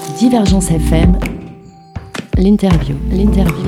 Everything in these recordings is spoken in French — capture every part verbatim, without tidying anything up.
Divergence F M, l'interview, l'interview.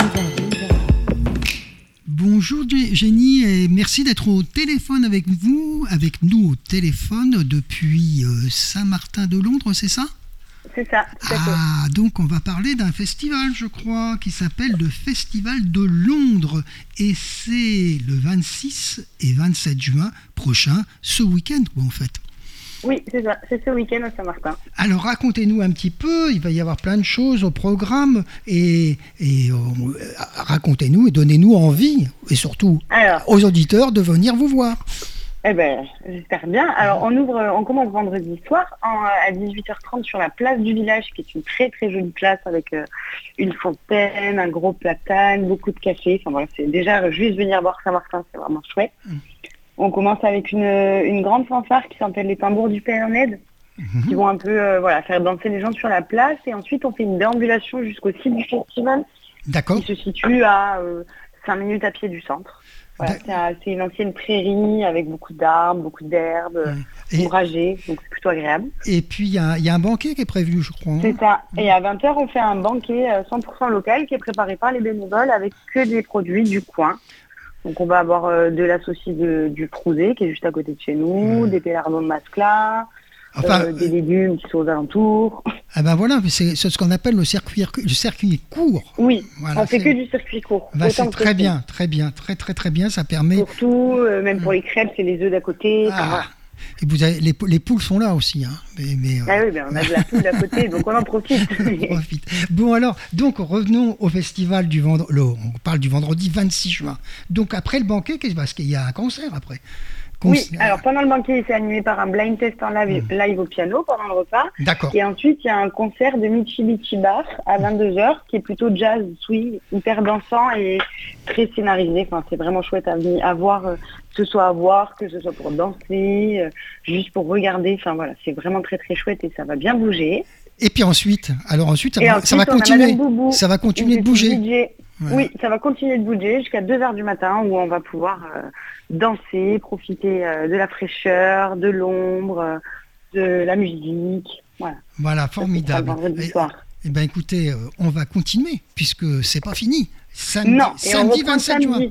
Bonjour Jenny et merci d'être au téléphone avec vous, avec nous au téléphone depuis euh, Saint-Martin-de-Londres, c'est ça ? C'est ça, tout à fait. Ah, donc on va parler d'un festival, je crois, qui s'appelle le Festival de Londres. Et c'est le vingt-six et vingt-sept juin prochain, ce week-end, quoi, en fait. Oui, c'est ça, c'est ce week-end à Saint-Martin. Alors racontez-nous un petit peu, il va y avoir plein de choses au programme, et, et euh, racontez-nous et donnez-nous envie, et surtout Alors, aux auditeurs, de venir vous voir. Eh ben, j'espère bien. Alors, on ouvre, on commence vendredi soir en, à dix-huit heures trente sur la place du village, qui est une très très jolie place avec euh, une fontaine, un gros platane, beaucoup de café. Enfin voilà, c'est déjà juste venir voir Saint-Martin, c'est vraiment chouette. Mmh. On commence avec une, une grande fanfare qui s'appelle les Tambours du Père Ned, mmh. qui vont un peu euh, voilà, faire danser les gens sur la place. Et ensuite, on fait une déambulation jusqu'au site du festival, D'accord. qui se situe à euh, cinq minutes à pied du centre. Voilà, c'est une ancienne prairie avec beaucoup d'arbres, beaucoup d'herbes, ouais. ombragées, donc c'est plutôt agréable. Et puis il y, y a un banquet qui est prévu, je crois. Hein. C'est ça. Et à vingt heures, on fait un banquet cent pour cent local qui est préparé par les bénévoles avec que des produits du coin. Donc on va avoir euh, de la saucisse de, du Prouzet qui est juste à côté de chez nous, mmh. des pélardons de mascla, enfin, euh, des légumes qui sont aux alentours. Ah ben voilà, c'est ce qu'on appelle le circuit, le circuit court. Oui, voilà, on fait que du circuit court. Bah, c'est très bien, très bien, très très très bien, ça permet... Surtout, euh, même pour les crêpes, c'est les œufs d'à côté. Ah. Voilà. Et vous avez, les, les poules sont là aussi. Hein. Mais, mais, ah oui, ben on a de la poule à côté, donc on en profite. on profite. Bon alors, donc revenons au festival du vendredi, on parle du vendredi vingt-six juin. Donc après le banquet, qu'est-ce parce qu'il y a un concert après. Oui, alors pendant le banquet, c'est animé par un blind test en live, mmh. live au piano pendant le repas. D'accord. Et ensuite, il y a un concert de Mitsubishi Bar à vingt-deux heures qui est plutôt jazz, swing, hyper dansant et très scénarisé. Enfin, c'est vraiment chouette à, venir, à voir, euh, que ce soit à voir, que ce soit pour danser, euh, juste pour regarder. Enfin voilà, c'est vraiment très très chouette et ça va bien bouger. Et puis ensuite, alors ensuite, ça, va, ensuite, ça va continuer. Boubou, ça va continuer de bouger. D J. Voilà. Oui, ça va continuer de bouger jusqu'à deux heures du matin où on va pouvoir euh, danser, profiter euh, de la fraîcheur, de l'ombre, euh, de la musique. Voilà, voilà formidable. Vendredi soir. Eh, eh ben écoutez, euh, on va continuer puisque c'est pas fini. Samedi, non, samedi vingt-sept juin.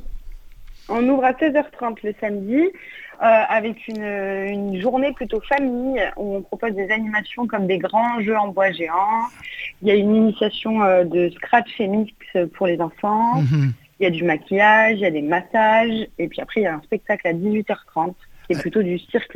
On ouvre à seize heures trente le samedi. Euh, avec une, une journée plutôt famille où on propose des animations comme des grands jeux en bois géants. Il y a une initiation euh, de scratch et mix pour les enfants. Mmh. Il y a du maquillage, il y a des massages. Et puis après, il y a un spectacle à dix-huit heures trente qui est plutôt du cirque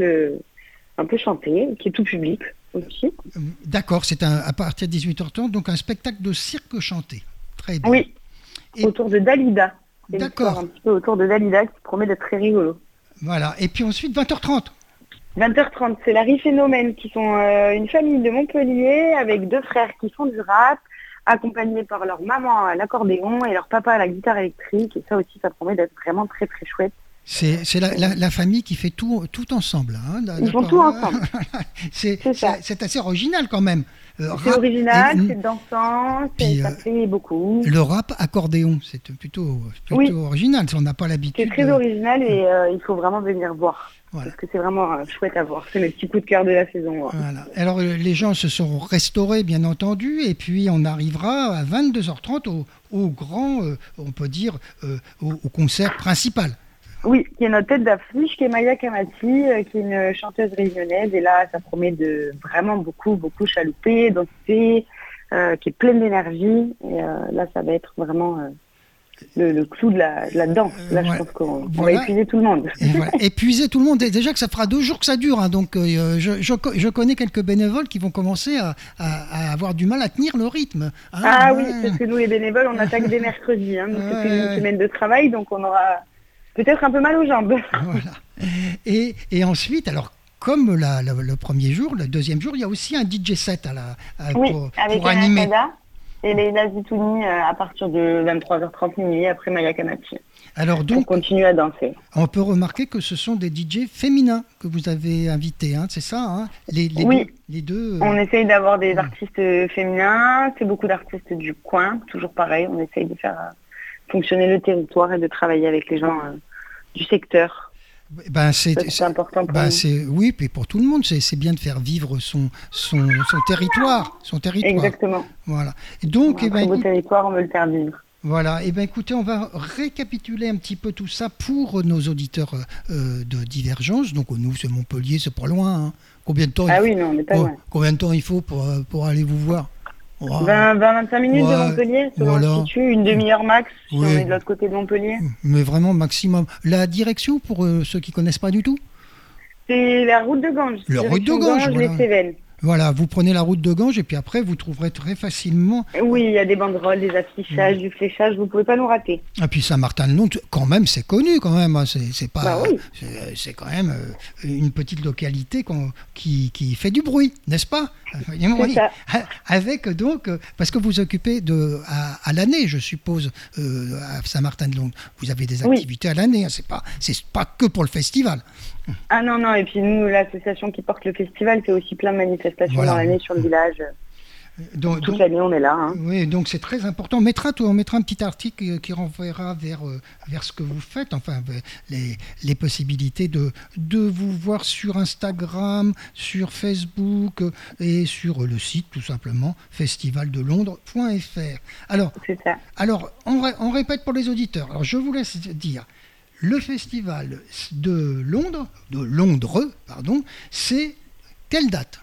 un peu chanté, qui est tout public aussi. D'accord, c'est un, à partir de dix-huit heures trente, donc un spectacle de cirque chanté. Très bien. Oui, et... autour de Dalida. D'accord. Un petit peu autour de Dalida qui promet d'être très rigolo. Voilà, et puis ensuite vingt heures trente. vingt heures trente, c'est Larry Phénomène qui sont euh, une famille de Montpellier avec deux frères qui font du rap, accompagnés par leur maman à l'accordéon et leur papa à la guitare électrique. Et ça aussi, ça promet d'être vraiment très très chouette. C'est, c'est la, la, la famille qui fait tout, tout ensemble. Hein, Ils font tout ensemble. c'est, c'est, c'est, c'est assez original quand même. Euh, c'est rap, original, et, c'est dansant, puis, ça euh, fait beaucoup. Le rap accordéon, c'est plutôt, plutôt oui. original, on n'a pas l'habitude. C'est très de... original et euh, il faut vraiment venir voir. Voilà. Parce que c'est vraiment euh, chouette à voir. C'est mes petits coups de cœur de la saison. Voilà. Alors les gens se sont restaurés bien entendu et puis on arrivera à vingt-deux heures trente au, au grand, euh, on peut dire, euh, au, au concert principal. Oui, qui est notre tête d'affiche, qui est Maya Kamati, euh, qui est une chanteuse réunionnaise. Et là, ça promet de vraiment beaucoup, beaucoup chalouper, danser, euh, qui est pleine d'énergie. Et euh, là, ça va être vraiment euh, le, le clou de la, de la danse. Là, euh, je ouais. pense qu'on voilà. va épuiser tout le monde. Et voilà. Épuiser tout le monde. Déjà que ça fera deux jours que ça dure. Hein, donc, euh, je, je, je connais quelques bénévoles qui vont commencer à, à, à avoir du mal à tenir le rythme. Hein, ah ouais. Oui, parce que nous, les bénévoles, on attaque dès mercredi. Hein, donc ouais. C'est une semaine de travail, donc on aura... peut-être un peu mal aux jambes. Voilà. Et, et ensuite, alors, comme la, la, le premier jour, le deuxième jour, il y a aussi un D J set à la, à, oui, pour, avec pour animer. Et Leila Zitouni à partir de vingt-trois heures trente minuit après Maya Kamati. Alors donc, pour continuer à danser. On peut remarquer que ce sont des D J féminins que vous avez invités, hein, c'est ça hein les, les oui, deux, les deux, euh... on essaye d'avoir des artistes féminins, c'est beaucoup d'artistes du coin, toujours pareil, on essaye de faire... fonctionner le territoire et de travailler avec les gens euh, du secteur. Ben, c'est, Ça, c'est important pour ben, nous. c'est, oui, puis pour tout le monde, c'est, c'est bien de faire vivre son, son, son territoire, son territoire. Exactement. Voilà. Et donc, Un eh ben, très beau écoute- territoire, on veut le faire vivre. voilà. Et ben, écoutez, on va récapituler un petit peu tout ça pour nos auditeurs euh, de Divergence. Donc, nous, c'est Montpellier, c'est pas loin. Hein. Combien de temps Ah il faut, oui, non, on n'est pas co- loin. combien de temps il faut pour, euh, pour aller vous voir? Wow. vingt à vingt-cinq minutes Ouais, de Montpellier, selon voilà. l'Institut, une demi-heure max, si Oui. on est de l'autre côté de Montpellier. Mais vraiment maximum. La direction pour euh, ceux qui connaissent pas du tout? C'est la route de Ganges. La route de direction Ganges, voilà. les Cévennes. Voilà, vous prenez la route de Ganges et puis après vous trouverez très facilement. Oui, il y a des banderoles, des affichages, du fléchage, vous pouvez pas nous rater. Et puis Saint-Martin-de-Londres, quand même, c'est connu quand même. Hein. C'est, c'est pas, Bah oui. c'est, c'est quand même euh, une petite localité qu'on- qui, qui fait du bruit, n'est-ce pas? Voyons, C'est oui. ça. Avec donc, euh, parce que vous occupez de à, à l'année, je suppose, euh, à Saint-Martin-de-Londres, vous avez des Oui. activités à l'année. Hein. C'est pas, c'est pas que pour le festival. Ah non, non, et puis nous, l'association qui porte le festival fait aussi plein de manifestations Voilà. dans l'année sur le village. Donc, Toute donc- l'année, on est là. Hein. Oui, donc c'est très important. On mettra, on mettra un petit article euh, qui renverra vers, euh, vers ce que vous faites, enfin vers les, les possibilités de, de vous voir sur Instagram, sur Facebook euh, et sur le site tout simplement festival de londres point f r. Alors, C'est ça. alors on, ré- on répète pour les auditeurs. Alors je vous laisse dire, le festival de Londres, de Londres, pardon, c'est quelle date?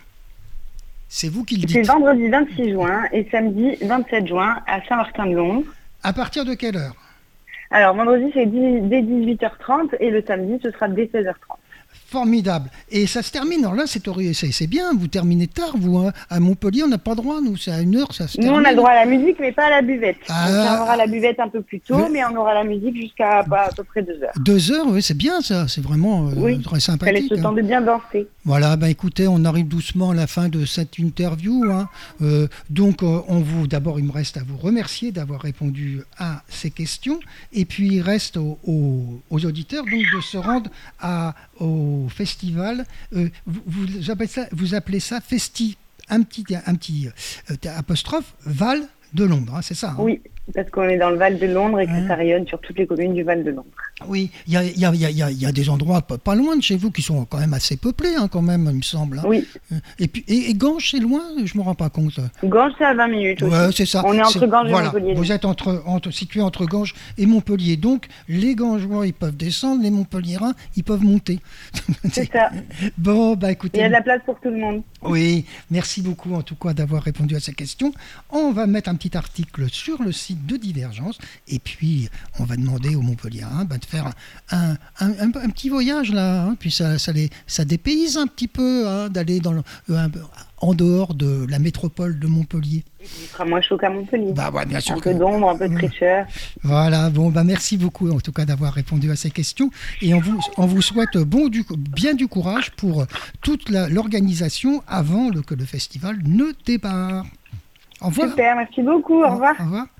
C'est vous qui le C'est dites. vendredi vingt-six juin et samedi vingt-sept juin à Saint-Martin-de-Londres. À partir de quelle heure? Alors, vendredi, c'est dix- dès dix-huit heures trente et le samedi, ce sera dès seize heures trente. Formidable. Et ça se termine. Alors là, c'est, horri- c'est, c'est bien. Vous terminez tard, vous. Hein. À Montpellier, on n'a pas droit. Nous, c'est à une heure, ça se Nous, termine. on a le droit à la musique, mais pas à la buvette. Ah. On fermera la buvette un peu plus tôt, Mais- mais on aura la musique jusqu'à bah, à peu près deux heures. Deux heures, oui, c'est bien ça. C'est vraiment euh, Oui. très Ça laisse sympathique. le hein. temps de bien danser. Voilà, ben écoutez, on arrive doucement à la fin de cette interview. Hein. Euh, donc, euh, on vous, d'abord, il me reste à vous remercier d'avoir répondu à ces questions. Et puis, il reste aux, aux- aux auditeurs donc de se rendre à, au festival. Euh, vous, vous appelez ça, vous appelez ça festi, un petit, un petit euh, apostrophe Val de Londres, hein, c'est ça? Hein? Oui, parce qu'on est dans le Val de Londres et que Hein. ça rayonne sur toutes les communes du Val de Londres. Oui, il y a, il y, a, il y, a, il y a- il y a des endroits pas, pas loin de chez vous qui sont quand même assez peuplés, hein, quand même, il me semble. Hein. Oui, Et puis, et, et Ganges, c'est loin, je me rends pas compte. Ganges, c'est à vingt minutes aussi. Ouais, c'est ça. On est entre C'est- Ganges et voilà. Montpellier. Vous êtes entre, entre, situé entre Ganges et Montpellier. Donc, les Gangeois, ils peuvent descendre, les Montpelliérains, ils peuvent monter. C'est ça. Bon, bah Il écoutez. y a de la place pour tout le monde. Oui, merci beaucoup en tout cas d'avoir répondu à ces questions. On va mettre un petit article sur le site de Divergence et puis on va demander aux Montpelliérains bah, de faire un, un, un- un petit voyage là, hein, puis ça, ça, les, ça dépayse un petit peu, hein, d'aller dans le- un- en dehors de la métropole de Montpellier. Il sera moins chaud qu'à Montpellier. Bah ouais, bien sûr un que- peu d'ombre, un peu de Ouais. fraîcheur. Voilà, bon, bah merci beaucoup en tout cas d'avoir répondu à ces questions et on vous, on vous souhaite bon du, bien du courage pour toute la- l'organisation avant le, que le festival ne démarre. Au revoir. Super, merci beaucoup. Au revoir. Au revoir.